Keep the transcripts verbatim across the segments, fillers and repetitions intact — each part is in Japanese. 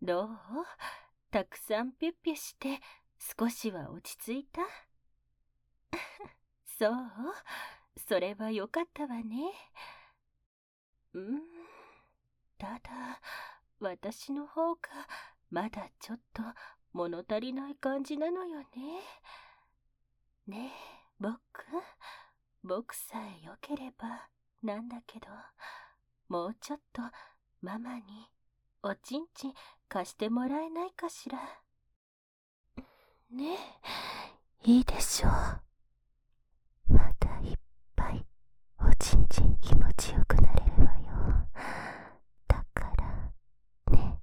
どう？たくさんピュッピュして少しは落ち着いた？そう、それはよかったわね。うん、ただ私の方がまだちょっと物足りない感じなのよね。ねえ、僕、僕さえよければなんだけど、もうちょっとママにおちんちん貸してもらえないかしら。ねえ、いいでしょう。またいっぱいおちんちん気持ちよくなれるわよ。だからね。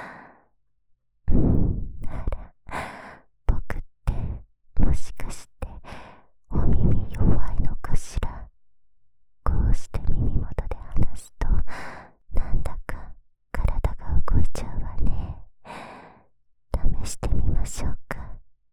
あら、僕ってもしかしてお耳弱いのかしら。こうして耳元で話すとなんだか体が動いちゃうわね。試してみましょうか。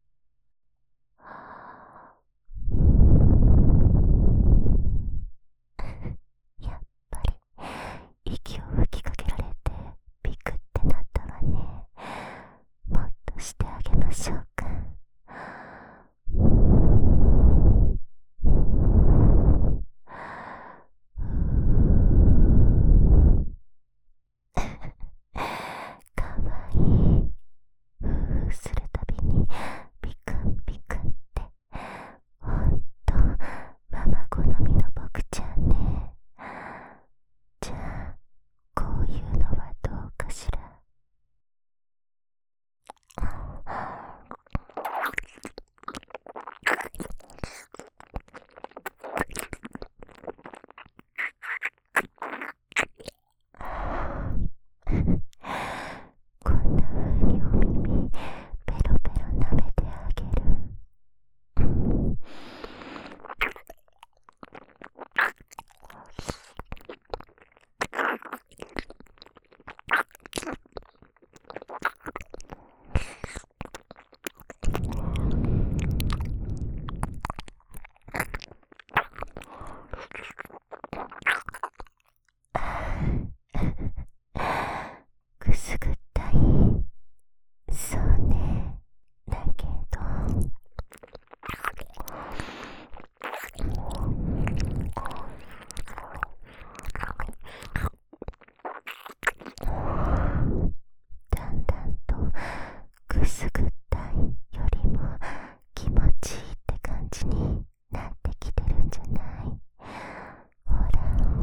やっぱり息を吹きかけられてビクってなったわね。もっとしてあげましょうか。かわいい。ふうするたびにピクンピクンってほんとママ好みの僕ちゃんね。じゃあこういうのはどうかしら。こんな風にお耳ペロペロ舐めてあげる。くすぐったい。そうね。だけどだんだんとくすぐったいよりも気持ちいいって感じになってきてるんじゃない？ほら。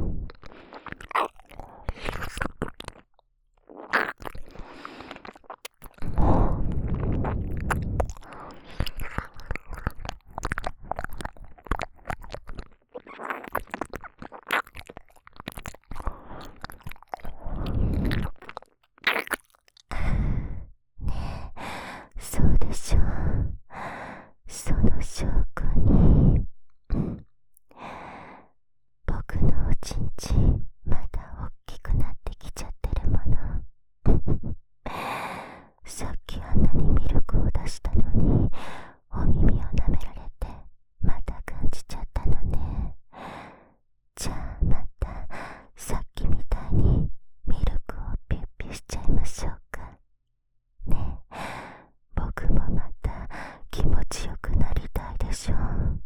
そうでしょう。その証拠に僕のおちんちんまだ大きくなってきちゃってるもの。さっきあんなにミルクを出したのにお耳を舐められてまた感じちゃったのね。じゃあまたさっきみたいにミルクをピュッピュしちゃいましょうかね。僕もまた気持ちよくなりたいでしょう。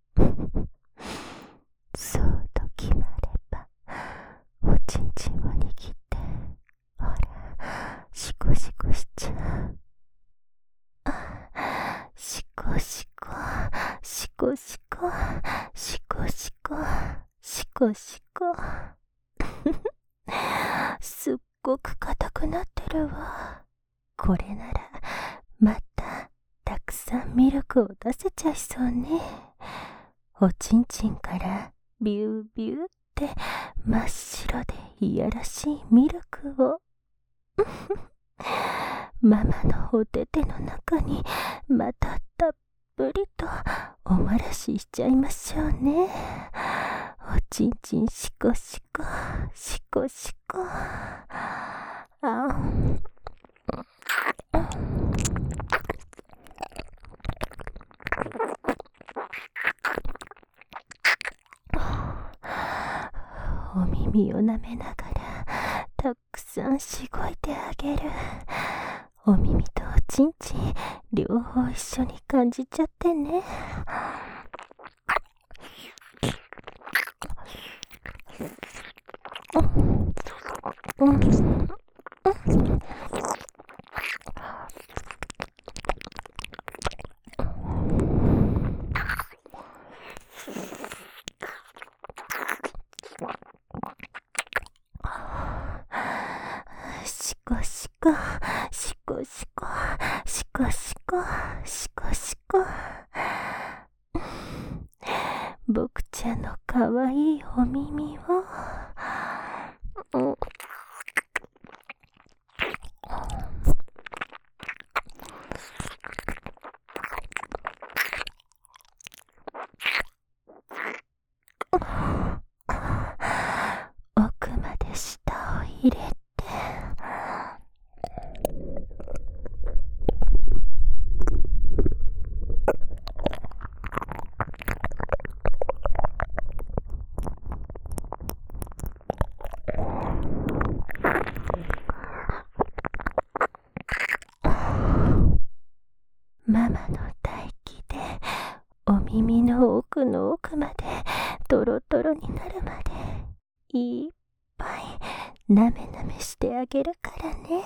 そうと決まればおちんちんを握ってほらシコシコしちゃう。あ、シコシコシコシコシコシコシコシコすっごく硬くなってるわ。これならまたたくさんミルクを出せちゃいそうね。おちんちんからビュービューって真っ白でいやらしいミルクをママのお手手の中にまたたっぷりとおもらししちゃいましょうね。おちんちんシコシコシコシコ。あお耳を舐めながらたくさんしごいてあげる。 お耳とおちんちん両方一緒に感じちゃってね。うんうんしこしこしこしこしこしこしこしこ僕ちゃんのかわいいお耳を、うん奥まで舌を入れて、ママの唾液でお耳の奥の奥までトロトロになるまでいっぱいなめなめしてあげるからね。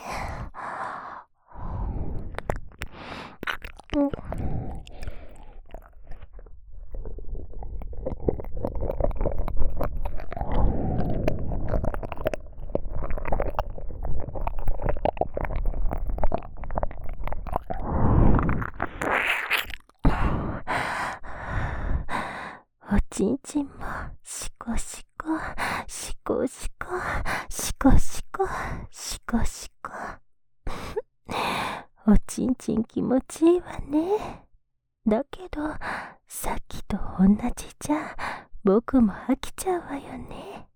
うん、おちんちんもしこしこしこしこしこしこしこしこおちんちん気持ちいいわね。だけどさっきと同じじゃ僕も飽きちゃうわよね。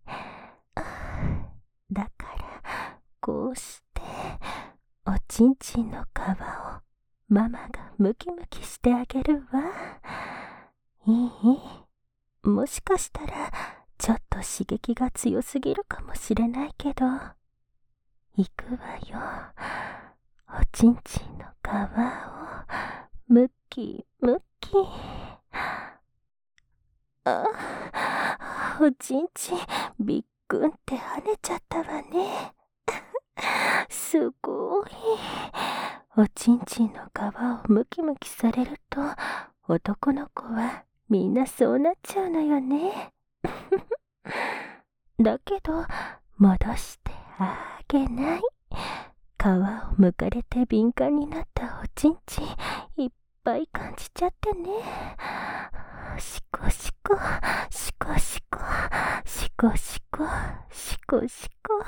だからこうしておちんちんの皮をママがムキムキしてあげるわ。いい？もしかしたらちょっと刺激が強すぎるかもしれないけど、いくわよ。おちんちんの皮をムキムキ。あ、おちんちんびっくんって跳ねちゃったわね。すごい。おちんちんの皮をムキムキされると男の子はみんなそうなっちゃうのよね。だけど戻してあげない。皮をむかれて敏感になったおちんちんいっぱい感じちゃってね。しこしこしこしこしこしこしこしこ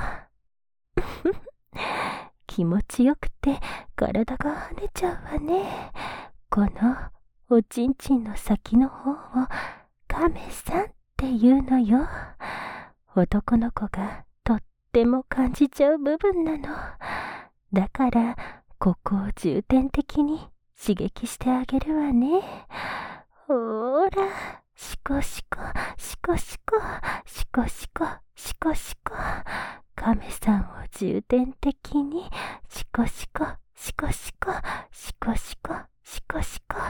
気持ちよくて体が跳ねちゃうわね。このおちんちんの先の方をカメさんっていうのよ。男の子がとっても感じちゃう部分なの。だからここを重点的に刺激してあげるわね。ほーら、しこしこしこしこしこしこしこしこ、カメさんを重点的にしこしこしこしこしこしこしこしこ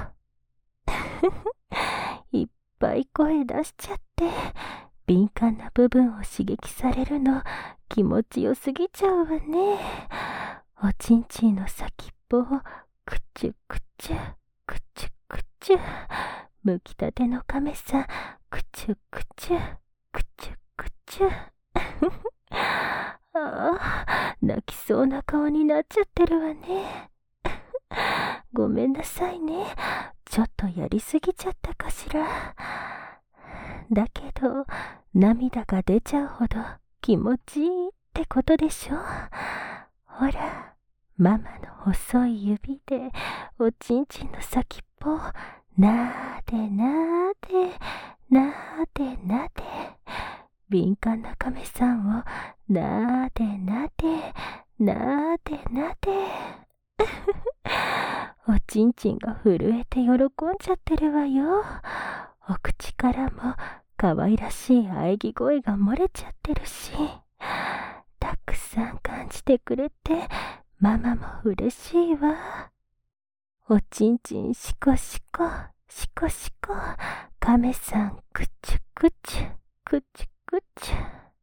いっぱい声出しちゃって敏感な部分を刺激されるの気持ちよすぎちゃうわね。おちんちんの先っぽをくちゅくちゅくちゅくちゅ、むきたてのカメさんくちゅくちゅくちゅくちゅああ、泣きそうな顔になっちゃってるわね。ごめんなさいね。ちょっとやりすぎちゃったかしら。だけど涙が出ちゃうほど気持ちいいってことでしょ。ほら、ママの細い指でおちんちんの先っぽをなーでなーでなーでなで、敏感なカメさんをなーでなでなーでなでおちんちんが震えて喜んじゃってるわよ。お口からも可愛らしい喘ぎ声が漏れちゃってるし、たくさん感じてくれてママも嬉しいわ。おちんちんしこしこ、しこしこ、亀さんくちゅくちゅ、くちゅくちゅ。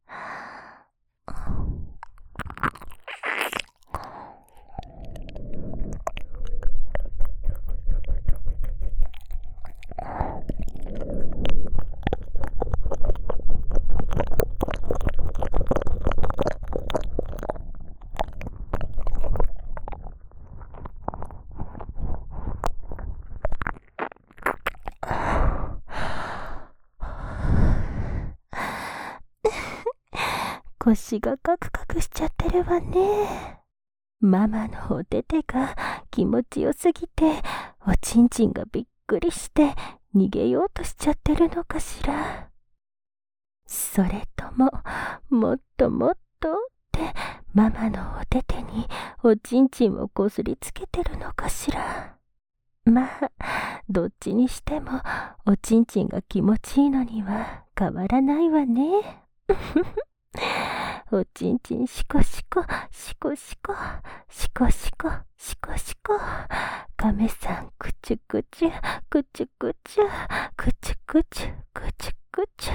腰がカクカクしちゃってるわね。ママのお手手が気持ちよすぎて、おちんちんがびっくりして逃げようとしちゃってるのかしら。それとも、もっともっとってママのお手手におちんちんをこすりつけてるのかしら。まあ、どっちにしてもおちんちんが気持ちいいのには変わらないわね。おちんちんしこしこ、しこしこ、しこしこ、しこしこ。亀さんくちゅくちゅ、くちゅくちゅ、くちゅくちゅ、くちゅくちゅ。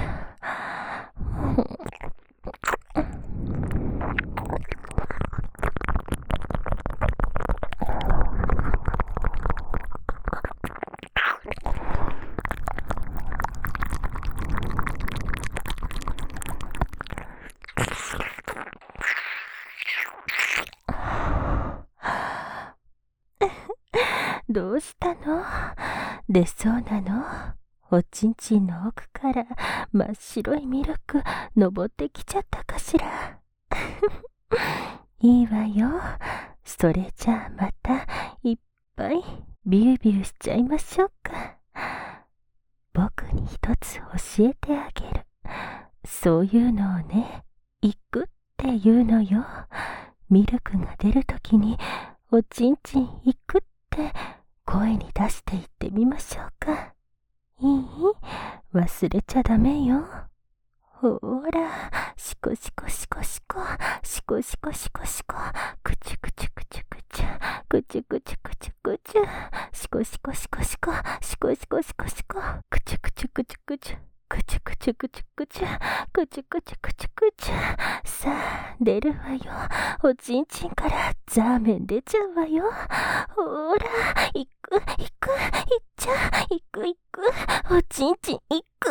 どうしたの？出そうなの？おちんちんの奥から真っ白いミルク登ってきちゃったかしら。いいわよ。それじゃあまたいっぱいビュービューしちゃいましょうか。僕に一つ教えてあげる。そういうのをね、行くっていうのよ。ミルクが出るときにおちんちん行くって声に出して言ってみましょうか。いい？忘れちゃダメよ。ほら、しこしこしこしこ、しこしこしこしこ、くちゅくちゅくちゅくちゅ、くちゅくちゅくちゅくちゅ、しこしこしこしこ、しこしこしこしこ、くちゅくちゅくちゅくちゅ、くちゅくちゅくちゅくちゅ、くちゅくちゅくちゅくちゅ。さあ、出るわよ。おちんちんからザーメン出ちゃうわよ。ほら、行く、行く、行っちゃ、行く、行く、おちんちん行く。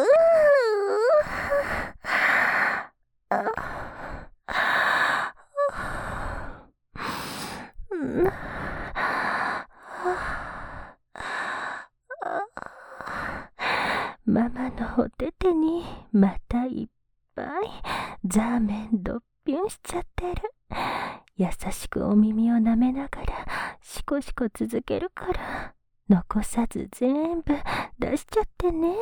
ママのお手手にまたいっぱいザーメンドッピュンしちゃってる。優しくお耳を舐めながらシコシコ続けるから残さず全部出しちゃってね。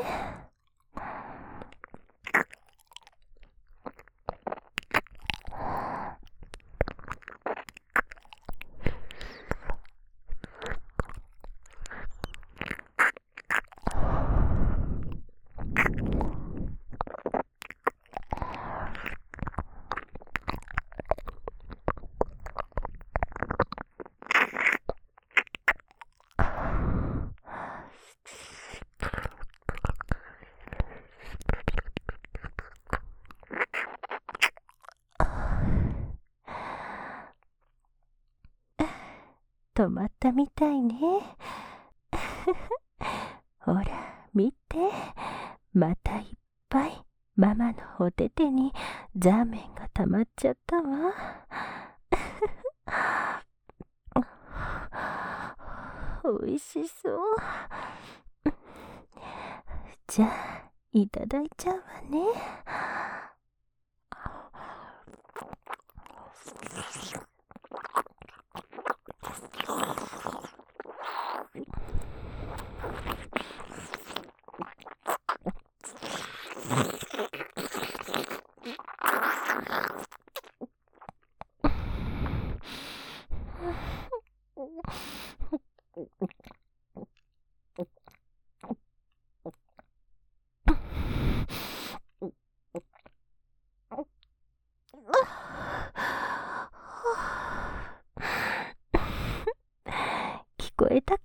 止まったみたいね。ほら見て、またいっぱいママのお手手にザーメンが溜まっちゃったわ。おいしそう。じゃあいただいちゃうわね。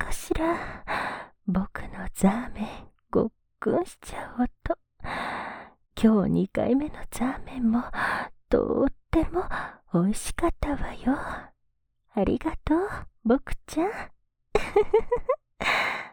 うしら。僕のザーメンごっくんしちゃおうと。今日にかいめのザーメンもとっても美味しかったわよ。ありがとう、僕ちゃん。